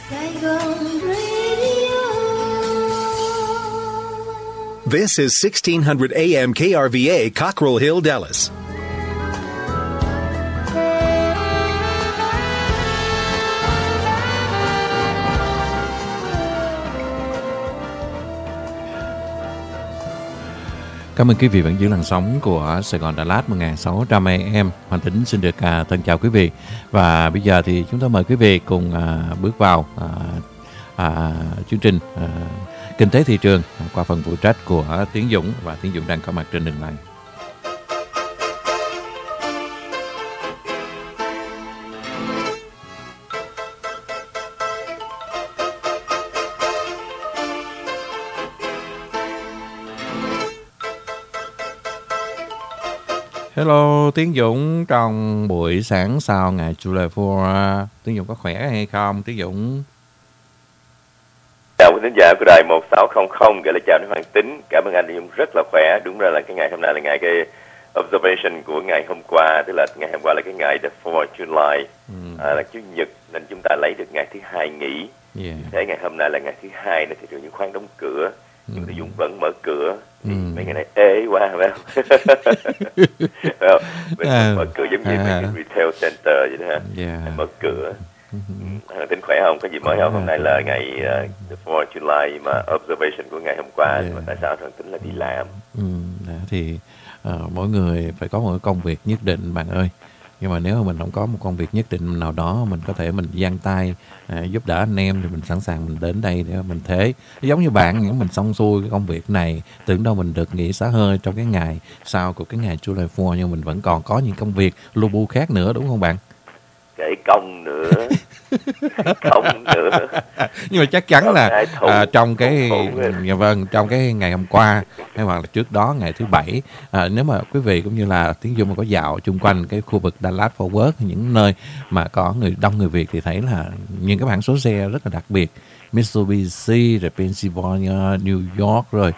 Saigon Radio. This is 1600 AM KRVA, Cockrell Hill, Dallas. Cảm ơn quý vị vẫn giữ làn sóng của Sài Gòn Đà Lạt 1600 AM. Hoàng Tính xin được thân chào quý vị. Và bây giờ thì chúng tôi mời quý vị cùng bước vào chương trình Kinh tế thị trường qua phần phụ trách của Tiến Dũng, và Tiến Dũng đang có mặt trên đường này. Hello Tiến Dũng, trong buổi sáng sau ngày July 4, Tiến Dũng có khỏe hay không Tiến Dũng? Chào quý khán giả của đài 1600, gửi lời chào đến Hoàng Tính. Cảm ơn anh, Dũng rất là khỏe. Đúng ra là cái ngày hôm nay là ngày cái observation của ngày hôm qua, tức là ngày hôm qua là cái ngày the 4th July, là Chủ nhật, nên chúng ta lấy được ngày thứ hai nghỉ. Thế ngày hôm nay là ngày thứ hai nên thị trường chứng khoán đóng cửa, nhưng mà Dũng vẫn mở cửa. Mấy ngày này ế quá phải không? Mình mở cửa giống như mấy cái retail center vậy đó ha. Mở cửa. Tính khỏe không? Có gì mới không? Hôm nay là ngày the 4th July mà observation của ngày hôm qua, mà tại sao thằng Tính là đi làm? Thì mỗi người phải có một cái công việc nhất định bạn ơi. Nhưng mà nếu mà mình không có một công việc nhất định nào đó, mình có thể mình giang tay giúp đỡ anh em, thì mình sẵn sàng mình đến đây để mình thế. Giống như bạn, những mình xong xuôi cái công việc này, tưởng đâu mình được nghỉ xả hơi trong cái ngày sau của cái ngày July 4, nhưng mình vẫn còn có những công việc lu bu khác nữa, đúng không bạn? Kể công nữa. Công nữa. Nhưng mà chắc chắn là trong cái trong cái ngày hôm qua hay hoặc là trước đó ngày thứ Bảy, nếu mà quý vị cũng như là Tiến Dung mà có dạo chung quanh cái khu vực Dallas Fort Worth, những nơi mà có đông người Việt, thì thấy là những cái bảng số xe rất là đặc biệt, Mitsubishi rồi Pennsylvania, New York rồi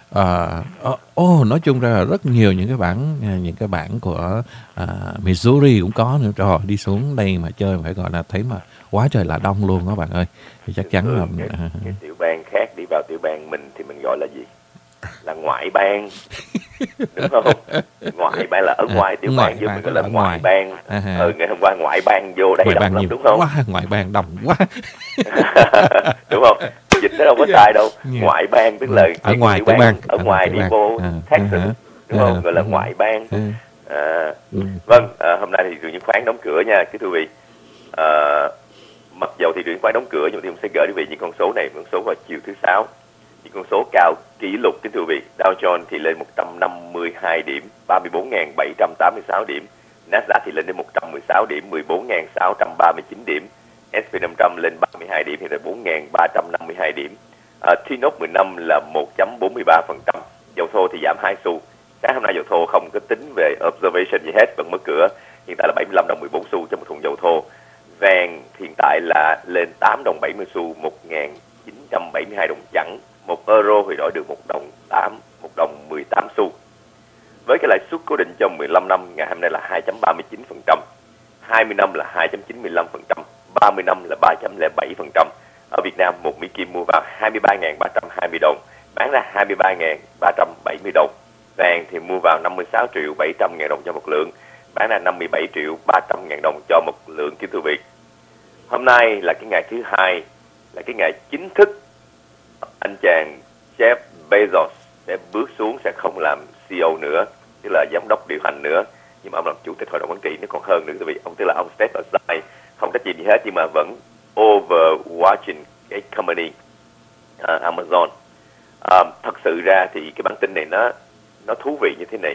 nói chung ra là rất nhiều những cái bảng của Missouri cũng có nữa. Trời, đi xuống đây mà chơi phải gọi là thấy mà quá trời là đông luôn đó bạn ơi. Thì chắc chắn là cái tiểu bang khác đi vào tiểu bang mình thì mình gọi là gì? Là ngoại bang. Đúng không? Ngoại bang là ở ngoài tiểu bang, chứ mình gọi là ngoại bang. Ngày hôm qua ngoại bang vô đây đông lắm, đúng không? Ngoại bang đông quá. Đúng không? Dịch nó đâu có sai đâu. Ngoại bang tức là ở ngoài tiểu bang, ở ngoài đi vô Texas, đúng không? Gọi là ngoại bang. Vâng, hôm nay thì thị trường chứng khoán đóng cửa nha quý vị. Mặc dầu thị trường chứng khoán đóng cửa, nhưng mà thì cũng sẽ gửi quý vị những con số này, con số vào chiều thứ Sáu. Những con số cao kỷ lục kính thưa quý vị. Dow Jones thì lên 152 điểm, 34.786 điểm. Nasdaq thì lên đến 116 điểm, 14.639 điểm. S&P 500 lên 32 điểm, hiện tại 4.352 điểm. T-Note 15 là 1.43%. Dầu thô thì giảm 2 xu. Sáng hôm nay dầu thô không có tính về observation gì hết, vẫn mở cửa. Hiện tại là 75 đồng 14 xu cho một thùng dầu thô. Vàng hiện tại là lên 8 đồng 70 xu, 1.972 đồng chẵn. 1 euro thì đổi được 1 đồng 18 xu. Với cái lãi suất cố định trong 15 năm ngày hôm nay là 2.39%, 20 năm là 2.95%, 30 năm là 3.07%. Ở Việt Nam, một Mỹ Kim mua vào 23.320 đồng, bán ra 23.370 đồng. Vàng thì mua vào 56 triệu 700 ngàn đồng cho một lượng, bán ra 57 triệu 300 ngàn đồng cho một lượng kính thưa quý vị. Hôm nay là cái ngày thứ hai, là cái ngày chính thức anh chàng Jeff Bezos sẽ bước xuống, sẽ không làm CEO nữa, tức là giám đốc điều hành nữa, nhưng mà ông làm chủ tịch hội đồng quản trị, nó còn hơn nữa quý vị. Ông tức là ông step aside, không trách nhiệm gì hết, nhưng mà vẫn overwatching cái company Amazon. Thật sự ra thì cái bản tin này nó thú vị như thế này.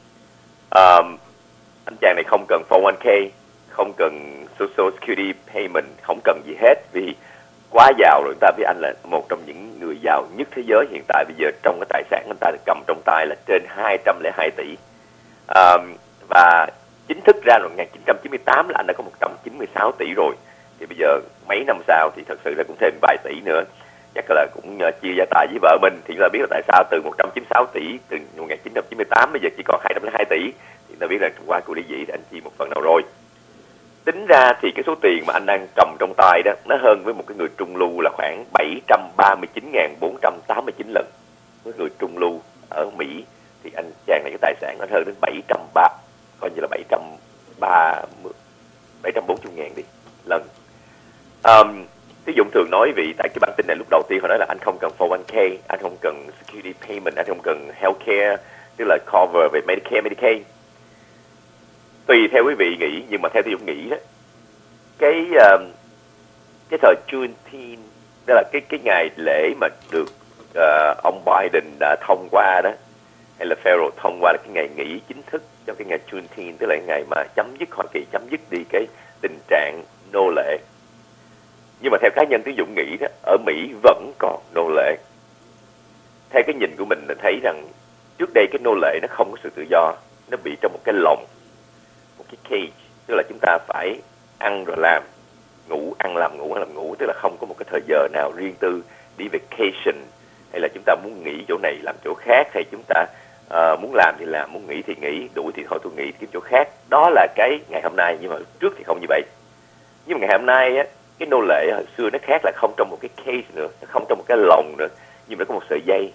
Anh chàng này không cần 401k, không cần Social Security payment, không cần gì hết, vì quá giàu rồi. Người ta biết anh là một trong những người giàu nhất thế giới hiện tại bây giờ. Trong cái tài sản anh ta được cầm trong tay là trên 202 tỷ. Và chính thức ra rồi 1998 là anh đã có 196 tỷ rồi. Thì bây giờ mấy năm sau thì thật sự là cũng thêm vài tỷ nữa. Chắc là cũng chia gia tài với vợ mình. Thì chúng ta biết là tại sao từ 196 tỷ từ 1998 bây giờ chỉ còn 202 tỷ. Thì chúng ta biết là qua cuộc ly dị thì anh chia một phần nào rồi. tính ra thì cái số tiền mà anh đang cầm trong tay đó nó hơn với một cái người trung lưu là khoảng 739.489 lần. Với người trung lưu ở Mỹ thì anh chàng này cái tài sản nó hơn đến 730, coi như là 740.000 đi lần. Ví dụ thường nói vì tại cái bản tin này lúc đầu tiên họ nói là anh không cần 401k, anh không cần security payment, anh không cần healthcare, tức là cover về Medicare, Medicaid. Tùy theo quý vị nghĩ, nhưng mà theo tôi nghĩ đó, cái thời Juneteenth, đó là cái ngày lễ mà được ông Biden đã thông qua đó, hay là Federal thông qua là cái ngày nghỉ chính thức cho cái ngày Juneteenth, tức là cái ngày mà chấm dứt Hoa Kỳ chấm dứt đi cái tình trạng nô lệ. Nhưng mà theo cá nhân Tiến Dũng nghĩ đó, ở Mỹ vẫn còn nô lệ. Theo cái nhìn của mình là thấy rằng trước đây cái nô lệ nó không có sự tự do, nó bị trong một cái lồng, một cái cage, tức là chúng ta phải ăn rồi làm, ngủ ăn làm ngủ, tức là không có một cái thời giờ nào riêng tư đi vacation, hay là chúng ta muốn nghỉ chỗ này làm chỗ khác, hay chúng ta muốn làm thì làm, muốn nghỉ thì nghỉ, đuổi thì thôi tôi nghỉ kiếm chỗ khác. Đó là cái ngày hôm nay, nhưng mà trước thì không như vậy. Nhưng mà ngày hôm nay á, cái nô lệ hồi xưa nó khác là không trong một cái cage nữa, nó không trong một cái lồng nữa, nhưng mà nó có một sợi dây,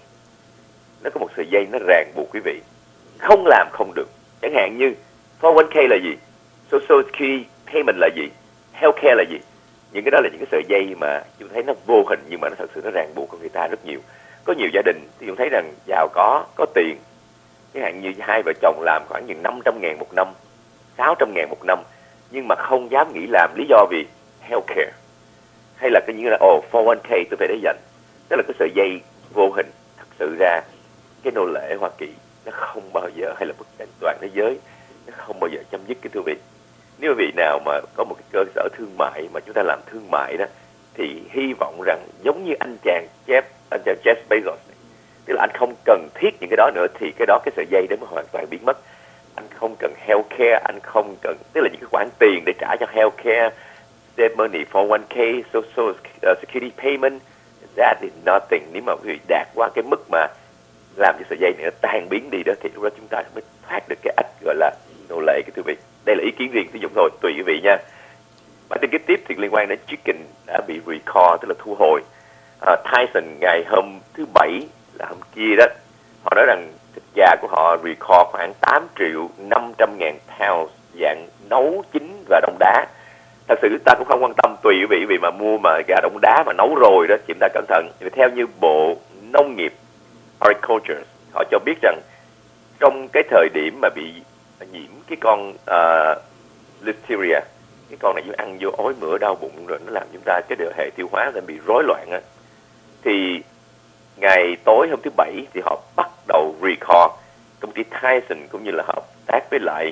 nó có một sợi dây nó ràng buộc quý vị, không làm không được. Chẳng hạn như 401k là gì, Social Security Payment là gì, Healthcare là gì. Những cái đó là những cái sợi dây mà chúng thấy nó vô hình, nhưng mà nó thật sự nó ràng buộc con người ta rất nhiều. Có nhiều gia đình thì chúng thấy rằng giàu có tiền, chẳng hạn như hai vợ chồng làm khoảng như 500.000 một năm, 600.000 một năm, nhưng mà không dám nghỉ làm, lý do vì healthcare, hay là cái như là 401k tôi phải để dành. Tức là cái sợi dây vô hình. Thật sự ra cái nô lệ Hoa Kỳ nó không bao giờ, hay là toàn thế giới nó không bao giờ chấm dứt, cái thưa vị. Nếu vị nào mà có một cái cơ sở thương mại mà chúng ta làm thương mại đó, thì hy vọng rằng giống như anh chàng Jeff Bezos này, tức là anh không cần thiết những cái đó nữa, thì cái đó, cái sợi dây đó mới hoàn toàn biến mất. Anh không cần healthcare, anh không cần, tức là những cái khoản tiền để trả cho healthcare, save money, 401k, social security payment, that is nothing. Nếu mà quý vị đạt qua cái mức mà làm cho sợi dây này nó tan biến đi đó, thì lúc đó chúng ta mới thoát được cái ách gọi là nô lệ, cái thưa vị. Đây là ý kiến riêng sử dụng thôi, tùy quý vị nha. Bản tin kế tiếp thì liên quan đến chicken đã bị recall, tức là thu hồi. Tyson ngày hôm thứ Bảy là hôm kia đó, họ nói rằng thịt gà của họ recall khoảng 8.500.000 pounds dạng nấu chín và đông đá. Thật sự ta cũng không quan tâm, tùy quý vị, vì mà mua mà gà đông đá mà nấu rồi đó, chúng ta cẩn thận. Vì theo như Bộ Nông nghiệp Agriculture, họ cho biết rằng trong cái thời điểm mà bị nhiễm cái con Listeria, cái con này ăn vô ói mửa đau bụng rồi nó làm chúng ta cái hệ tiêu hóa nó bị rối loạn á, thì ngày tối hôm thứ Bảy thì họ bắt đầu recall. Công ty Tyson cũng như là hợp tác với lại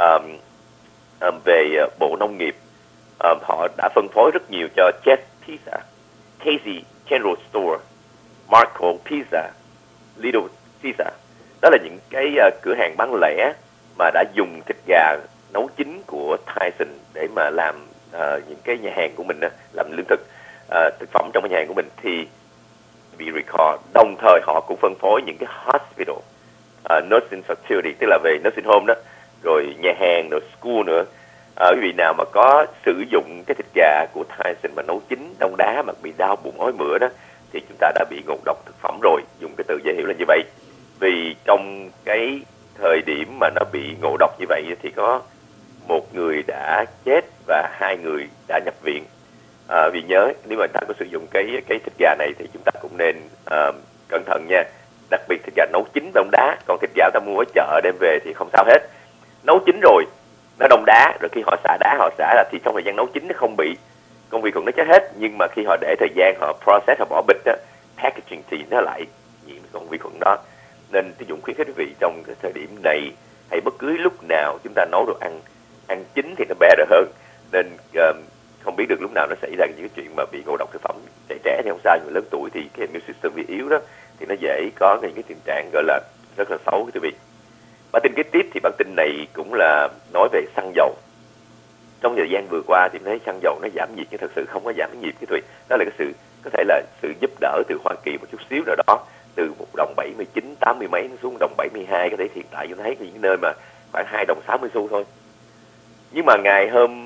về Bộ Nông nghiệp, họ đã phân phối rất nhiều cho Jeff Pizza, Casey General Store, Marco Pizza, Little Pizza. Đó là những cái cửa hàng bán lẻ mà đã dùng thịt gà nấu chín của Tyson để mà làm những cái nhà hàng của mình, làm lương thực, thực phẩm trong cái nhà hàng của mình, thì bị recall. Đồng thời họ cũng phân phối những cái hospital, nursing facility, tức là về nursing home đó, rồi nhà hàng, rồi school nữa. Quý vị nào mà có sử dụng cái thịt gà của Tyson mà nấu chín đông đá mà bị đau bụng ói mửa đó, thì chúng ta đã bị ngộ độc thực phẩm rồi. Dùng cái từ dễ hiểu là như vậy. Vì trong cái thời điểm mà nó bị ngộ độc như vậy thì có một người đã chết và 2 người đã nhập viện. Vì nhớ, nếu mà ta có sử dụng cái thịt gà này thì chúng ta cũng nên cẩn thận nha. Đặc biệt thịt gà nấu chín đông đá, còn thịt gà ta mua ở chợ đem về thì không sao hết. Nấu chín rồi nó đông đá, rồi khi họ xả đá, họ xả ra thì trong thời gian nấu chín nó không bị con vi khuẩn nó chết hết, nhưng mà khi họ để thời gian, họ process, họ bỏ bịch đó, packaging thì nó lại nhiễm con vi khuẩn đó. Nên tôi Dũng khuyến khích quý vị trong cái thời điểm này, hay bất cứ lúc nào chúng ta nấu đồ ăn chín thì nó better hơn. Nên không biết được lúc nào nó xảy ra những cái chuyện mà bị ngộ độc thực phẩm. Trẻ thì không sao, nhưng mà lớn tuổi thì cái immune system bị yếu đó, thì nó dễ có những cái tình trạng gọi là rất là xấu, quý vị. Bản tin kế tiếp thì bản tin này cũng là nói về xăng dầu. Trong thời gian vừa qua thì thấy xăng dầu nó giảm nhiệt, nhưng thật sự không có giảm nhiệt, quý vị. Đó là cái sự, có thể là sự giúp đỡ từ Hoa Kỳ một chút xíu nào đó, từ $1.79, 80 mấy xuống $1.72. Có thể hiện tại chúng thấy những nơi mà khoảng $2.60 thôi. Nhưng mà ngày hôm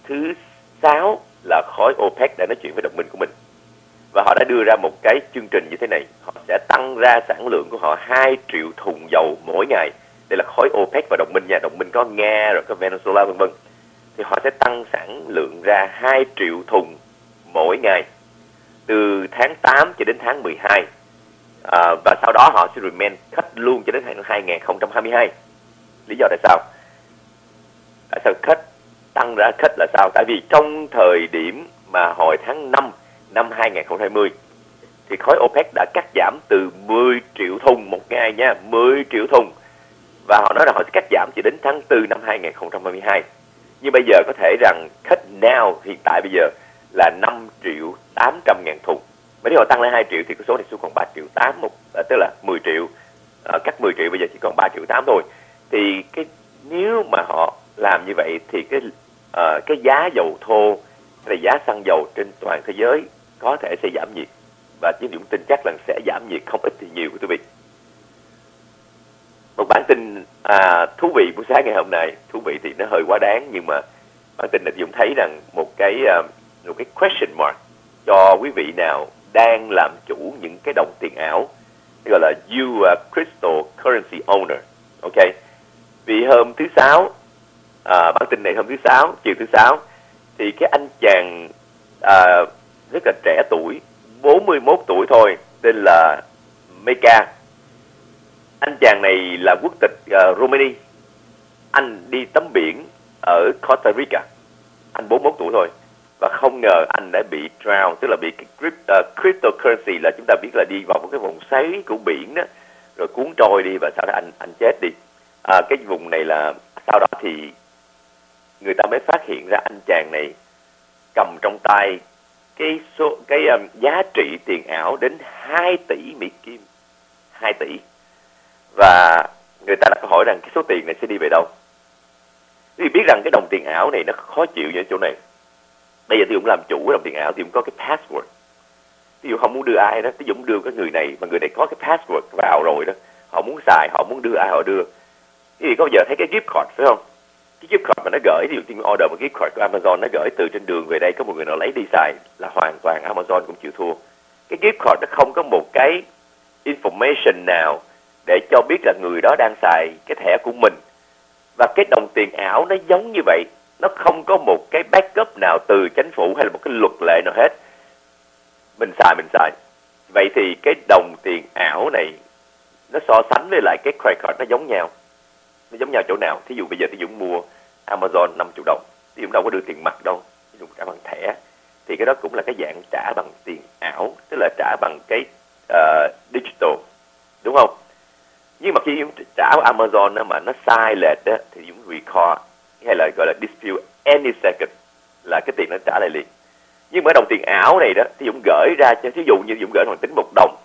thứ 6 là khối OPEC đã nói chuyện với đồng minh của mình. Và họ đã đưa ra một cái chương trình như thế này. Họ sẽ tăng ra sản lượng của họ 2 triệu thùng dầu mỗi ngày. Đây là khối OPEC và đồng minh nha. Đồng minh có Nga, rồi có Venezuela vân vân. Thì họ sẽ tăng sản lượng ra 2 triệu thùng mỗi ngày từ tháng 8 cho đến tháng 12. Và sau đó họ sẽ remain cut luôn cho đến năm 2022. Lý do tại sao? Tại sao cut? Tăng ra cut là sao? Tại vì trong thời điểm mà hồi tháng 5 năm 2020 thì khối OPEC đã cắt giảm từ 10 triệu thùng một ngày nha, 10 triệu thùng. Và họ nói là họ sẽ cắt giảm chỉ đến tháng 4 năm 2022. Nhưng bây giờ có thể rằng cut now, hiện tại bây giờ là 5 triệu 800 ngàn thùng. Mà nếu họ tăng lên 2 triệu thì cái số này xuống còn 3 triệu 8, tức là 10 triệu, cắt 10 triệu bây giờ chỉ còn 3 triệu 8 thôi. Thì nếu mà họ làm như vậy thì cái giá dầu thô hay là giá xăng dầu trên toàn thế giới có thể sẽ giảm nhiệt. Và Chí Dũng tin chắc là sẽ giảm nhiệt không ít thì nhiều của quý vị. Một bản tin thú vị buổi sáng ngày hôm nay, thú vị thì nó hơi quá đáng, nhưng mà bản tin này Dũng thấy rằng một cái question mark cho quý vị nào đang làm chủ những cái đồng tiền ảo, gọi là you cryptocurrency owner, ok? Vì hôm thứ Sáu, bản tin này hôm thứ Sáu, chiều thứ Sáu, thì cái anh chàng rất là trẻ tuổi, 41 tuổi thôi, tên là Meka. Anh chàng này là quốc tịch Romania. Anh đi tắm biển ở Costa Rica. Anh 41 tuổi thôi. Và không ngờ anh đã bị drown, tức là bị cái cryptocurrency là chúng ta biết là đi vào một cái vòng xoáy của biển đó, rồi cuốn trôi đi và sau đó anh chết đi. Cái vùng này là sau đó thì người ta mới phát hiện ra anh chàng này cầm trong tay cái giá trị tiền ảo đến 2 tỷ Mỹ Kim. 2 tỷ. Và người ta đã hỏi rằng cái số tiền này sẽ đi về đâu. Quý vị biết rằng cái đồng tiền ảo này nó khó chịu như chỗ này. Bây giờ thì Dũng làm chủ cái đồng tiền ảo thì Dũng có cái password. Ví dụ không muốn đưa ai đó, thì Dũng đưa cái người này mà người này có cái password vào rồi đó. Họ muốn xài, họ muốn đưa ai họ đưa. Quý vị có bao giờ thấy cái gift card phải không? Cái gift card mà nó gửi, ví dụ như order một gift card của Amazon nó gửi từ trên đường về đây, có một người nào lấy đi xài là hoàn toàn Amazon cũng chịu thua. Cái gift card nó không có một cái information nào để cho biết là người đó đang xài cái thẻ của mình. Và cái đồng tiền ảo nó giống như vậy. Nó không có một cái backup nào từ chính phủ hay là một cái luật lệ nào hết. Mình xài. Vậy thì cái đồng tiền ảo này nó so sánh với lại cái credit card nó giống nhau. Nó giống nhau chỗ nào? Thí dụ bây giờ Thí Dũng mua Amazon 50 đồng. Thí Dũng đâu có đưa tiền mặt đâu. Thí Dũng trả bằng thẻ. Thì cái đó cũng là cái dạng trả bằng tiền ảo. Tức là trả bằng cái digital. Đúng không? Nhưng mà khi Dũng trả Amazon đó, mà nó sai lệch đó, thì Dũng recall hay là gọi là dispute any second là cái tiền nó trả lại liền. Nhưng mà đồng tiền ảo này đó thì Dũng gửi ra cho, thí dụ như Dũng gửi Hoàng Tính 1 đồng,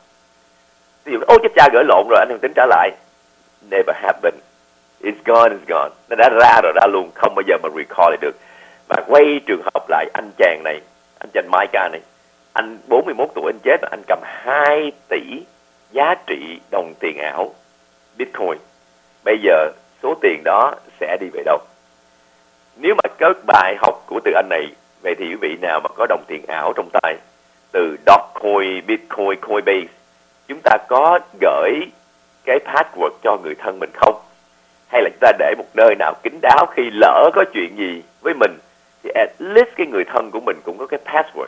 thì Dũng chết cha gửi lộn rồi, anh Hoàng Tính trả lại. Never happen. It's gone. Nó đã ra rồi, ra luôn, không bao giờ mà recall lại được. Và quay trường hợp lại anh chàng này, anh chàng Micah này, anh 41 tuổi anh chết mà anh cầm 2 tỷ giá trị đồng tiền ảo Bitcoin. Bây giờ số tiền đó sẽ đi về đâu? Nếu mà có bài học của từ anh này, vậy thì quý vị nào mà có đồng tiền ảo trong tay, từ Dogecoin, Bitcoin, Coinbase, chúng ta có gửi cái password cho người thân mình không? Hay là chúng ta để một nơi nào kín đáo, khi lỡ có chuyện gì với mình thì at least cái người thân của mình cũng có cái password.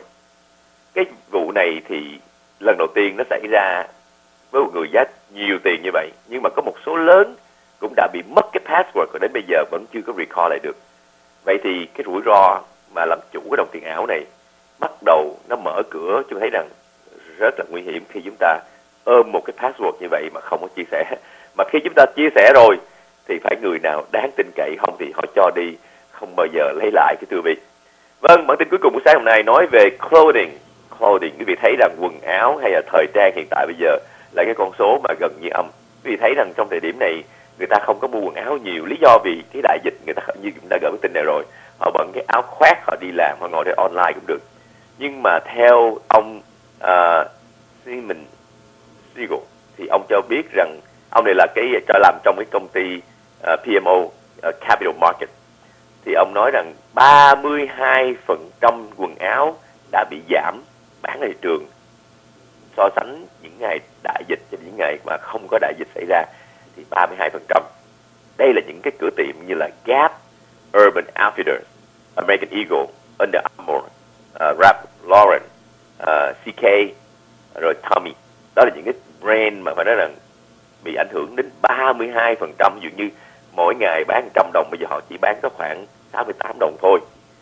Cái vụ này thì lần đầu tiên nó xảy ra với một người giá nhiều tiền như vậy, nhưng mà có một số lớn cũng đã bị mất cái password và đến bây giờ vẫn chưa có recall lại được. Vậy thì cái rủi ro mà làm chủ cái đồng tiền ảo này bắt đầu nó mở cửa, chúng thấy rằng rất là nguy hiểm khi chúng ta ôm một cái password như vậy mà không có chia sẻ. Mà khi chúng ta chia sẻ rồi thì phải người nào đáng tin cậy, không thì họ cho đi, không bao giờ lấy lại, cái thưa quý vị. Vâng, bản tin cuối cùng của sáng hôm nay nói về clothing. Quý vị thấy rằng quần áo hay là thời trang hiện tại bây giờ là cái con số mà gần như âm. Quý vị thấy rằng trong thời điểm này người ta không có mua quần áo nhiều, lý do vì cái đại dịch, người ta như chúng ta gửi cái tin này rồi, họ bận cái áo khoác, họ đi làm, họ ngồi đây online cũng được. Nhưng mà theo ông Simon Siegel thì ông cho biết rằng ông này là cái làm trong cái công ty PMO Capital Market, thì ông nói rằng 32% quần áo đã bị giảm bán ở thị trường so sánh những ngày đại dịch và những ngày mà không có đại dịch xảy ra thì 32%. Đây là những cái cửa tiệm như là Gap, Urban Outfitters, American Eagle, Under Armour, Ralph Lauren, CK, rồi Tommy. Đó là những cái brand mà phải nói rằng bị ảnh hưởng đến 32%. Dường như mỗi ngày bán 100 đồng, bây giờ họ chỉ bán có khoảng 68 đồng thôi.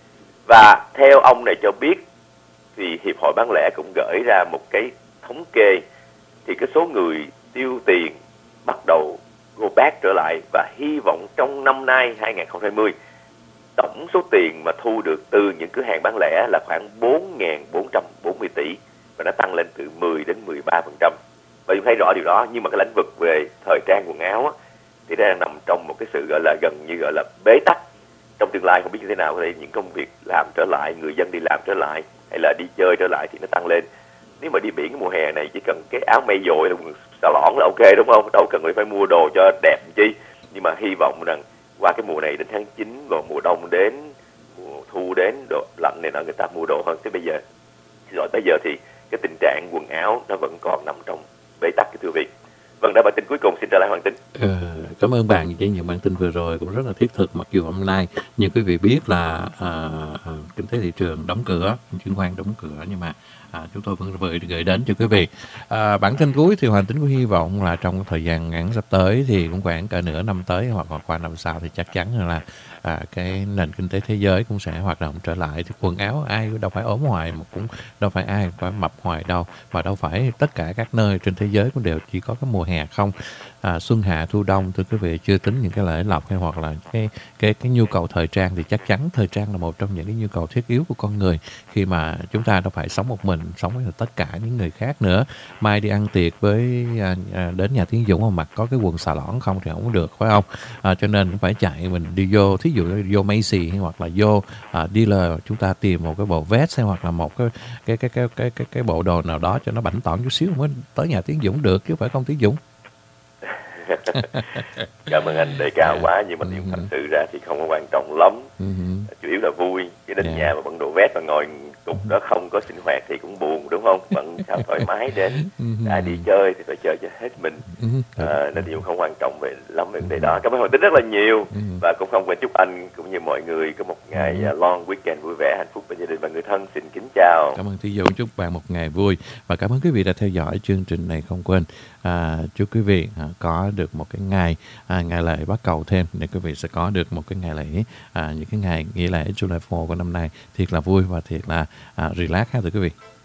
Và theo ông này cho biết thì Hiệp hội Bán lẻ cũng gửi ra một cái thống kê, thì cái số người tiêu tiền bắt đầu go back trở lại, và hy vọng trong năm nay 2020 tổng số tiền mà thu được từ những cửa hàng bán lẻ là khoảng 4.440 tỷ, và nó tăng lên từ 10 đến 13%. Và chúng thấy rõ điều đó. Nhưng mà cái lĩnh vực về thời trang quần áo á, thì đang nằm trong một cái sự gọi là gần như gọi là bế tắc. Trong tương lai không biết như thế nào, có thể những công việc làm trở lại, người dân đi làm trở lại hay là đi chơi trở lại thì nó tăng lên. Nếu mà đi biển cái mùa hè này chỉ cần cái áo may dội là xà lỏn là ok, đúng không? Đâu cần phải mua đồ cho đẹp chi. Nhưng mà hy vọng rằng qua cái mùa này đến tháng 9 rồi mùa đông đến, mùa thu đến, độ lạnh này nọ, người ta mua đồ hơn. Thế bây giờ, rồi bây giờ thì cái tình trạng quần áo nó vẫn còn nằm trong bế tắc, cái thưa vị. Vâng, đã bản tin cuối cùng, xin trở lại Hoàng Tính. Cảm ơn bạn với những bản tin vừa rồi cũng rất là thiết thực. Mặc dù hôm nay như quý vị biết là kinh tế thị trường đóng cửa, chứng khoán đóng cửa, nhưng mà chúng tôi vẫn gửi đến cho quý vị. Bản tin cuối thì Hoàng Tính cũng hy vọng là trong thời gian ngắn sắp tới thì cũng khoảng cả nửa năm tới hoặc qua năm sau thì chắc chắn là cái nền kinh tế thế giới cũng sẽ hoạt động trở lại. Thì quần áo ai đâu phải ốm hoài, mà cũng đâu phải ai phải mập hoài đâu, và đâu phải tất cả các nơi trên thế giới cũng đều chỉ có cái mùa hè không. Xuân hạ thu đông, thưa quý vị, chưa tính những cái lễ lộc hay hoặc là cái nhu cầu thời trang, thì chắc chắn thời trang là một trong những cái nhu cầu thiết yếu của con người, khi mà chúng ta đâu phải sống một mình, sống với tất cả những người khác nữa. Mai đi ăn tiệc với đến nhà Tiến Dũng mà mặc có cái quần xà lỏn không thì không được, phải không? Cho nên phải chạy mình đi vô, thí dụ vô Macy hay hoặc là vô dealer, chúng ta tìm một cái bộ vest hay hoặc là một cái bộ đồ nào đó cho nó bảnh tỏn chút xíu mới tới nhà Tiến Dũng được, chứ phải không Tiến Dũng? Cảm ơn anh đề cao quá, nhưng mà thật sự ra thì không có quan trọng lắm. Chủ yếu là vui, chứ đến nhà mà bận đồ vest và ngồi cục đó không có sinh hoạt thì cũng buồn, đúng không? Vẫn sao thoải mái đến. Ai đi chơi thì phải chơi cho hết mình. Nên điều không quan trọng về lắm về vấn đề đó. Cảm ơn Hoàng Tính rất là nhiều, và cũng không quên chúc anh cũng như mọi người có một ngày long weekend vui vẻ, hạnh phúc bên gia đình và người thân. Xin kính chào. Cảm ơn Tiến Dũng, chúc bạn một ngày vui, và cảm ơn quý vị đã theo dõi chương trình này. Không quên chúc quý vị có được một cái ngày lễ bắt cầu thêm, để quý vị sẽ có được một cái ngày lễ, những cái ngày nghỉ lễ July 4 của năm nay thiệt là vui và thiệt là relax ha, thưa quý vị.